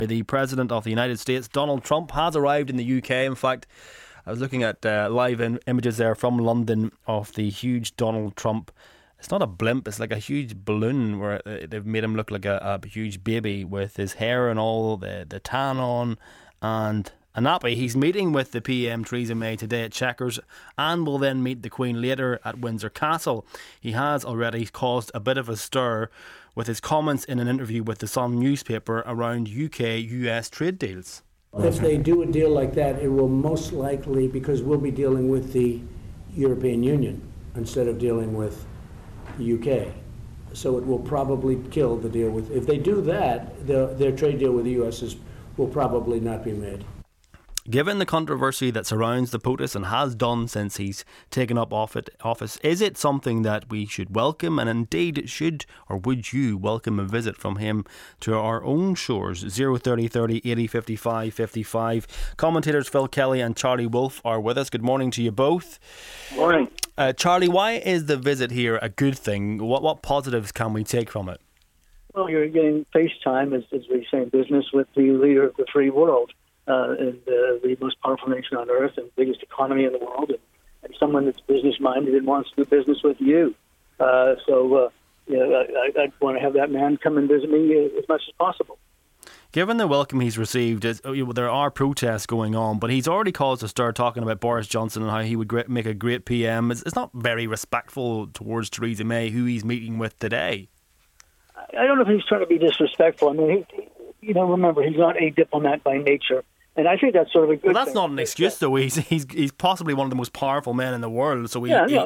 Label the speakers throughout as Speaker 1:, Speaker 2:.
Speaker 1: The President of the United States, Donald Trump, has arrived in the UK. In fact, I was looking at live images there from London of the huge Donald Trump. It's not a blimp, it's like a huge balloon where they've made him look like a huge baby with his hair and all, the tan on and a nappy. He's meeting with the PM Theresa May today at Chequers and will then meet the Queen later at Windsor Castle. He has already caused a bit of a stir with his comments in an interview with the Sun newspaper around UK-US trade deals.
Speaker 2: If they do a deal like that, it will most likely, because we'll be dealing with the European Union instead of dealing with the UK. So it will probably kill the deal with, if they do that, their trade deal with the US will probably not be made.
Speaker 1: Given the controversy that surrounds the POTUS and has done since he's taken up office, is it something that we should welcome? And indeed, should or would you welcome a visit from him to our own shores? 030 30 80 55 55. Commentators Phil Kelly and Charlie Wolfe are with us. Good morning to you both.
Speaker 3: Morning.
Speaker 1: Charlie, why is the visit here a good thing? What positives can we take from it?
Speaker 3: Well, you're getting FaceTime, as we say in business, with the leader of the free world. And the most powerful nation on earth and biggest economy in the world, and someone that's business-minded and wants to do business with you. I'd want to have that man come and visit me as much as possible.
Speaker 1: Given the welcome he's received, there are protests going on, but he's already caused a stir talking about Boris Johnson and how he would make a great PM. It's not very respectful towards Theresa May, who he's meeting with today.
Speaker 3: I don't know if he's trying to be disrespectful. I mean, remember, he's not a diplomat by nature. And I think that's sort of a good thing.
Speaker 1: Well, that's not an excuse, though. He's possibly one of the most powerful men in the world. So
Speaker 3: but being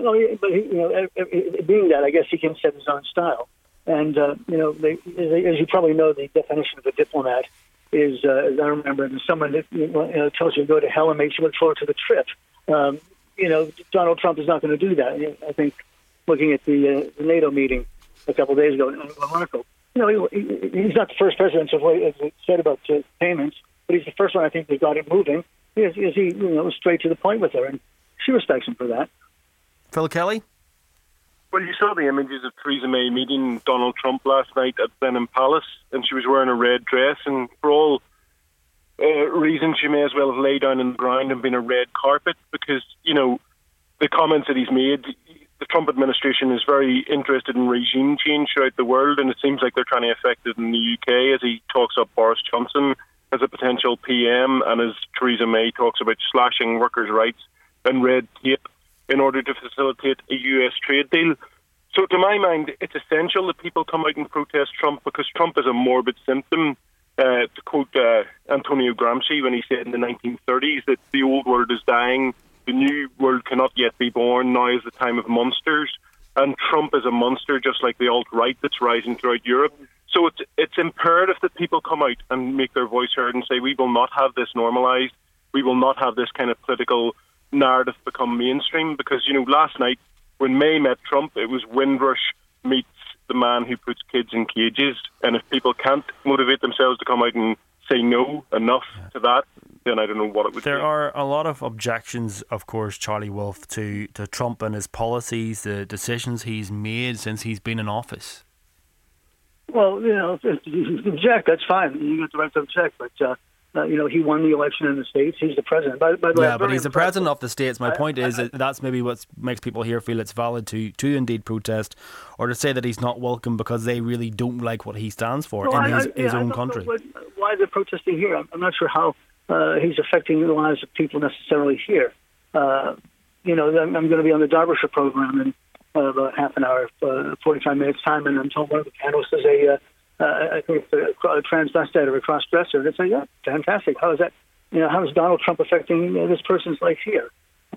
Speaker 3: that, I guess he can set his own style. And as you probably know, the definition of a diplomat is, as I remember, someone that tells you to go to hell and makes you look forward to the trip. Donald Trump is not going to do that. I think looking at the NATO meeting a couple of days ago in Monaco, he's not the first president to said about payments. But he's the first one, I think, that got it moving. He was straight to the point with her, and she respects him for that.
Speaker 1: Phil Kelly?
Speaker 4: Well, you saw the images of Theresa May meeting Donald Trump last night at Blenheim Palace, and she was wearing a red dress, and for all reasons, she may as well have laid down on the ground and been a red carpet, because, the comments that he's made, the Trump administration is very interested in regime change throughout the world, and it seems like they're trying to affect it in the UK as he talks up Boris Johnson as a potential PM, and as Theresa May talks about slashing workers' rights and red tape in order to facilitate a US trade deal. So to my mind, it's essential that people come out and protest Trump, because Trump is a morbid symptom. To quote Antonio Gramsci when he said in the 1930s that the old world is dying, the new world cannot yet be born, now is the time of monsters. And Trump is a monster, just like the alt-right that's rising throughout Europe. So it's imperative that people come out and make their voice heard and say, we will not have this normalised. We will not have this kind of political narrative become mainstream. Because, last night when May met Trump, it was Windrush meets the man who puts kids in cages. And if people can't motivate themselves to come out and say no, enough to that, then I don't know what it would be.
Speaker 1: There are a lot of objections, of course, Charlie Wolfe, to Trump and his policies, the decisions he's made since he's been in office.
Speaker 3: Well, if you object, that's fine. You get the right to object. But, he won the election in the States. He's the president. By the way,
Speaker 1: but he's the president of the States. My point is that's maybe what makes people here feel it's valid to indeed protest, or to say that he's not welcome because they really don't like what he stands for in his own country.
Speaker 3: Why they're protesting here? I'm not sure how he's affecting the lives of people necessarily here. I'm going to be on the Derbyshire program in about half an hour, 45 minutes time, and I'm told one of the panelists is I think it's a transvestite or a cross-dresser, and it's like, yeah, fantastic. How is that? How is Donald Trump affecting this person's life here?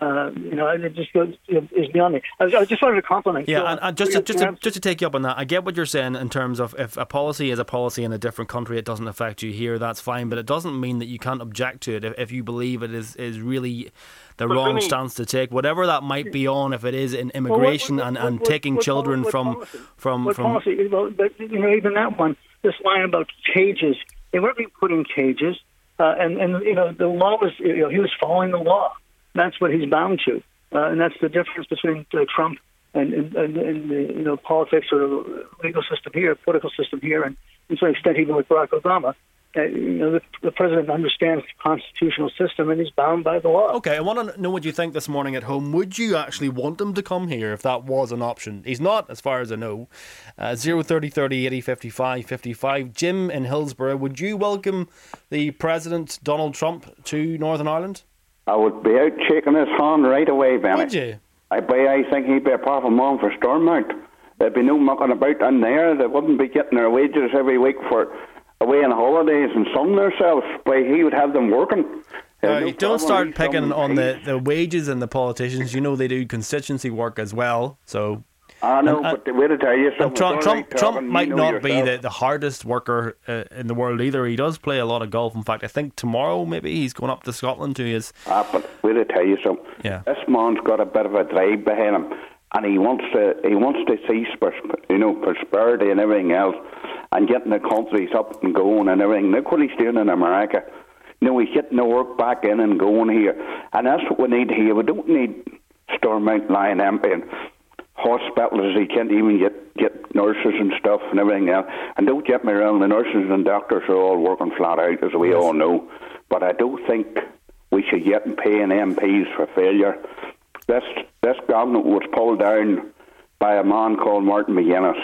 Speaker 3: It just goes is beyond me. I just wanted to compliment.
Speaker 1: Yeah, and just to take you up on that, I get what you're saying in terms of if a policy is a policy in a different country, it doesn't affect you here. That's fine, but it doesn't mean that you can't object to it if you believe it is really the wrong stance to take, whatever that might be on. If it is in immigration and taking children from
Speaker 3: policy. Well, but even that one, this line about cages, they weren't being put in cages, and the law was he was following the law. That's what he's bound to, and that's the difference between Trump and politics or the legal system here, political system here, and to some extent even with Barack Obama. the president understands the constitutional system and he's bound by the law.
Speaker 1: Okay, I want to know what you think this morning at home. Would you actually want him to come here if that was an option? He's not, as far as I know. 030 30 80 55 55. Jim in Hillsborough, would you welcome the President Donald Trump to Northern Ireland?
Speaker 5: I would be out shaking his hand right away, Benny.
Speaker 1: Would you?
Speaker 5: I think he'd be a powerful man for Stormont. There'd be no mucking about in there. They wouldn't be getting their wages every week for away on holidays and sunning themselves. But he would have them working.
Speaker 1: Don't start picking on the wages and the politicians. You know they do constituency work as well. So
Speaker 5: I know, but the way to tell you something,
Speaker 1: Trump might not be the hardest worker in the world either. He does play a lot of golf. In fact, I think tomorrow maybe he's going up to Scotland to his...
Speaker 5: but way to tell you something.
Speaker 1: Yeah.
Speaker 5: This man's got a bit of a drive behind him, and he wants to see prosperity and everything else, and getting the countries up and going and everything. Look what he's doing in America. He's getting the work back in and going here, and that's what we need here. We don't need Stormont Lion MP and hospitals. He can't even get nurses and stuff and everything else. And don't get me wrong, the nurses and doctors are all working flat out, as we all know. But I don't think we should get paying MPs for failure. This government was pulled down by a man called Martin McGuinness.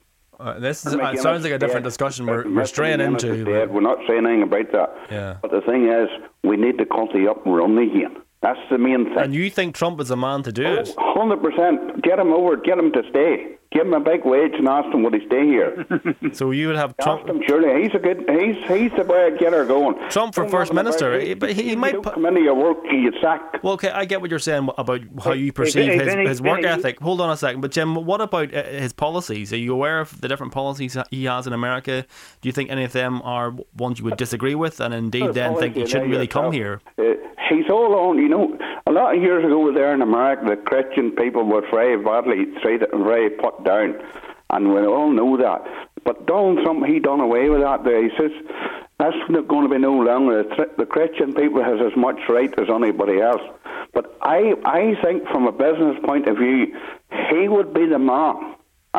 Speaker 1: This sounds like a different discussion we're straying into.
Speaker 5: We're not saying anything about that.
Speaker 1: Yeah.
Speaker 5: But the thing is, we need the country up and running again. That's the main thing.
Speaker 1: And you think Trump is a man to do it?
Speaker 5: 100%. Get him over. Get him to stay. Give him a big wage and ask him would he stay here.
Speaker 1: So you would have Trump.
Speaker 5: Ask him, surely he's the way to get her going.
Speaker 1: Trump for first minister, but he might
Speaker 5: come into your work, you get sacked.
Speaker 1: Well, okay, I get what you're saying about how you perceive his work ethic. Hold on a second, but Jim, what about his policies? Are you aware of the different policies he has in America? Do you think any of them are ones you would disagree with, and indeed then think he shouldn't really come here?
Speaker 5: He's all on. A lot of years ago there in America, the Christian people were very badly treated and very put down, and we all know that. But Donald Trump, he done away with that there. He says that's not going to be no longer. The Christian people has as much right as anybody else. But I think from a business point of view, he would be the man.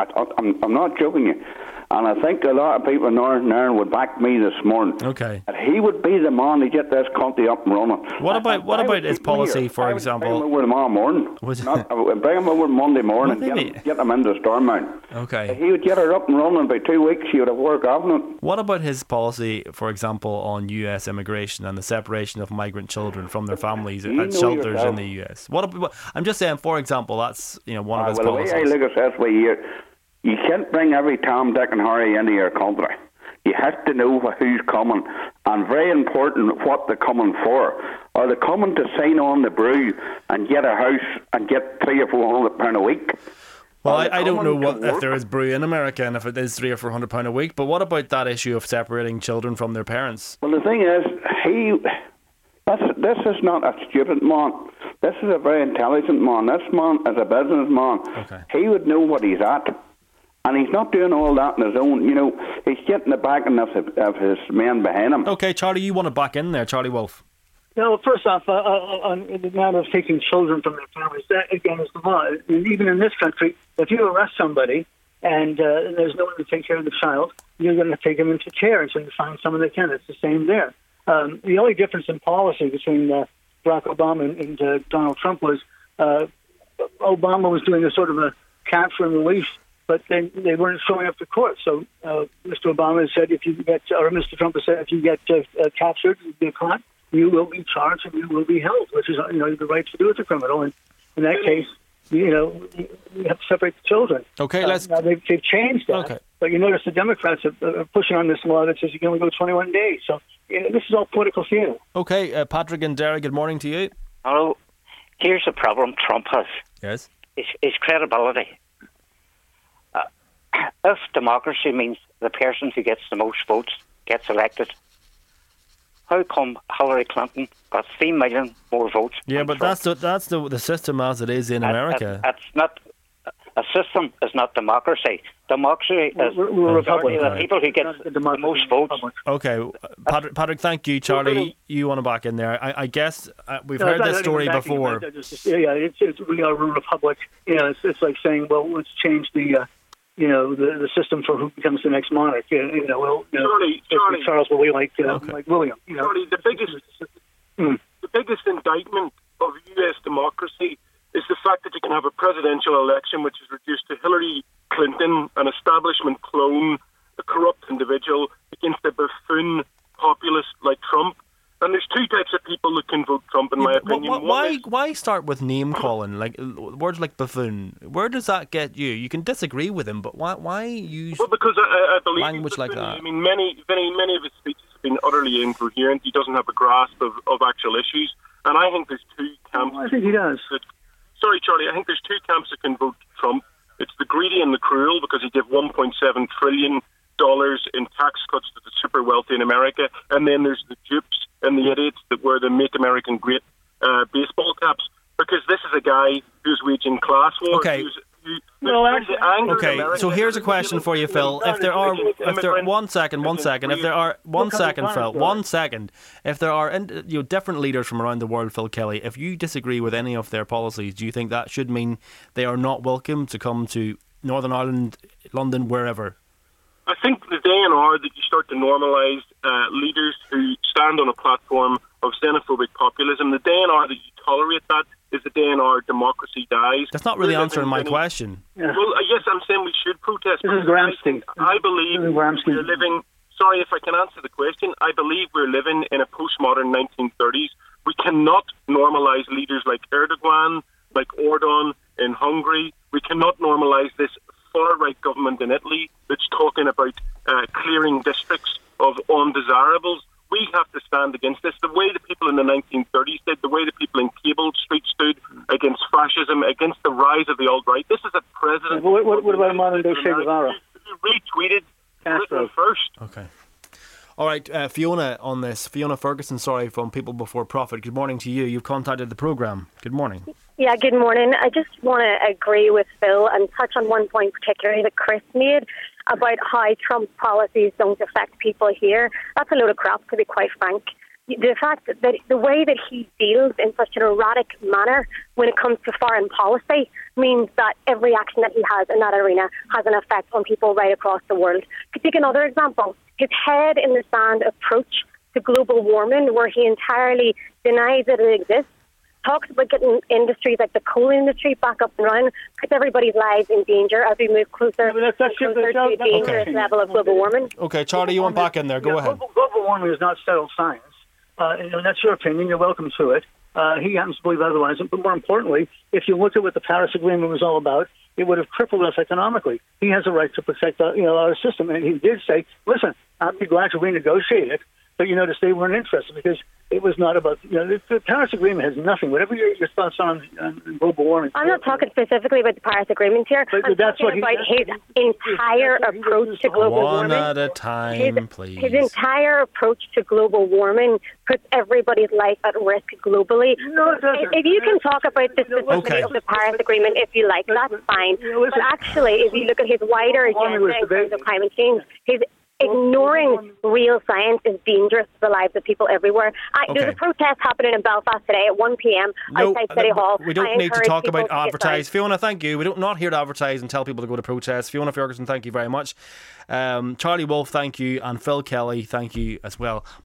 Speaker 5: I'm not joking you. And I think a lot of people in Northern Ireland would back me this morning.
Speaker 1: Okay.
Speaker 5: And he would be the man to get this country up and running.
Speaker 1: What about his policy, for example?
Speaker 5: Bring him over tomorrow morning. Bring him over Monday morning. Get him into Stormont.
Speaker 1: Okay.
Speaker 5: He would get her up and running in about 2 weeks. He would have work on it.
Speaker 1: What about his policy, for example, on US immigration and the separation of migrant children from their families at shelters in the US? I'm just saying, for example, that's one of his policies.
Speaker 5: The way I look at this way here, you can't bring every Tom, Dick and Harry into your country. You have to know who's coming, and very important what they're coming for. Are they coming to sign on the brew and get a house and get £300 or £400 a week?
Speaker 1: Well, I don't know if there is brew in America and if it is £300 or £400 a week, but what about that issue of separating children from their parents?
Speaker 5: Well, the thing is, this is not a stupid man. This is a very intelligent man. This man is a businessman.
Speaker 1: Okay.
Speaker 5: He would know what he's at. And he's not doing all that on his own. He's getting the backing of his men behind him.
Speaker 1: Okay, Charlie, you want to back in there, Charlie Wolf?
Speaker 3: First off, on the matter of taking children from their families, that again is the law. Even in this country, if you arrest somebody and there's no one to take care of the child, you're going to take them into care until you find someone that can. It's the same there. The only difference in policy between Barack Obama and Donald Trump was Obama was doing a sort of a capture and release, but then they weren't showing up to court. So Mr. Obama said, Mr. Trump has said, if you get captured, you get caught, you will be charged and you will be held, which is the right to do as a criminal. And in that case, you have to separate the children.
Speaker 1: Okay,
Speaker 3: now they've changed that. Okay. But you notice the Democrats are pushing on this law that says you can only go 21 days. So this is all political theater.
Speaker 1: Okay, Patrick and Derry, good morning to you.
Speaker 6: Hello. Here's the problem Trump has.
Speaker 1: Yes.
Speaker 6: His credibility. If democracy means the person who gets the most votes gets elected, how come Hillary Clinton got 3 million more votes?
Speaker 1: Yeah, but that's the system as it is in America.
Speaker 6: That's not a system. Is not democracy. Democracy is the people who get the most votes.
Speaker 1: Okay, Patrick, thank you. Charlie, you want to back in there? I guess we've heard this story before.
Speaker 3: We are a republic. It's like saying, well, let's change the the system for who becomes the next monarch.
Speaker 4: Charlie,
Speaker 3: Charles will be like William.
Speaker 4: Charlie, the biggest indictment of U.S. democracy is the fact that you can have a presidential election which is reduced to Hillary Clinton, an establishment clone, a corrupt individual, against a buffoon populist like Trump. And there's two types of people that can vote Trump, in my opinion.
Speaker 1: Why start with name calling? Like words like buffoon. Where does that get you? You can disagree with him, but why use
Speaker 4: because I believe
Speaker 1: language like that?
Speaker 4: I mean, many of his speeches have been utterly incoherent. He doesn't have a grasp of actual issues. And I think there's two camps.
Speaker 3: I think he does.
Speaker 4: Sorry, Charlie. I think there's two camps that can vote Trump. It's the greedy and the cruel, because he gave $1.7 trillion in tax cuts to the super wealthy in America. And then there's the dupes and the idiots that wear the Make American Great baseball caps. Because this is a guy who's waging class war.
Speaker 1: Okay. So here's a question for you, Phil. If there are different leaders from around the world, Phil Kelly, if you disagree with any of their policies, do you think that should mean they are not welcome to come to Northern Ireland, London, wherever?
Speaker 4: I think the day and hour that you start to normalise leaders who stand on a platform of xenophobic populism, the day and hour that you tolerate that is the day and hour democracy dies.
Speaker 1: That's not really answering my question.
Speaker 4: Yeah. Well, yes, I'm saying we should protest.
Speaker 3: This is Gramsci.
Speaker 4: I believe we're living... Sorry, if I can answer the question, I believe we're living in a postmodern 1930s. We cannot normalise leaders like Erdogan, like Orban in Hungary. We cannot normalise this far-right government in Italy that's talking about clearing districts of undesirables. We have to stand against this. The way the people in the 1930s did, the way the people in Cable Street stood against fascism, against the rise of the alt-right. This is a president...
Speaker 3: What about modern-day Che Guevara?
Speaker 4: Who retweeted Britain first.
Speaker 1: Okay. All right, Fiona on this. Fiona Ferguson, from People Before Profit. Good morning to you. You've contacted the programme. Good morning.
Speaker 7: Yeah, good morning. I just want to agree with Phil and touch on one point particularly that Chris made about how Trump policies don't affect people here. That's a load of crap, to be quite frank. The fact that the way that he deals in such an erratic manner when it comes to foreign policy means that every action that he has in that arena has an effect on people right across the world. To take another example, his head in the sand approach to global warming, where he entirely denies that it exists, talks about getting industries like the coal industry back up and running, puts everybody's lives in danger as we move closer to a dangerous level of global warming.
Speaker 1: Okay, Charlie, you want back in there? Go ahead.
Speaker 3: Global warming is not settled science. That's your opinion. You're welcome to it. He happens to believe otherwise. But more importantly, if you look at what the Paris Agreement was all about, it would have crippled us economically. He has a right to protect our system. And he did say, listen, I'd be glad to renegotiate it, but, to say we're not interested, because it was not about, the Paris Agreement has nothing. Whatever your thoughts on global warming.
Speaker 7: I'm not talking specifically about the Paris Agreement here.
Speaker 3: But
Speaker 7: I'm talking about his entire approach to global warming.
Speaker 1: One at a time, please.
Speaker 7: His entire approach to global warming puts everybody's life at risk globally.
Speaker 3: No, it doesn't.
Speaker 7: If you can talk about the specifics of the Paris Agreement, if you like, that's fine. But actually, if you look at his wider agenda in terms of climate change, his ignoring real science is dangerous to the lives of people everywhere. There's a protest happening in Belfast today at 1 p.m. outside City Hall.
Speaker 1: We don't need to talk about advertise. Fiona, thank you. We're not here to advertise and tell people to go to protest. Fiona Ferguson, thank you very much. Charlie Wolf, thank you. And Phil Kelly, thank you as well.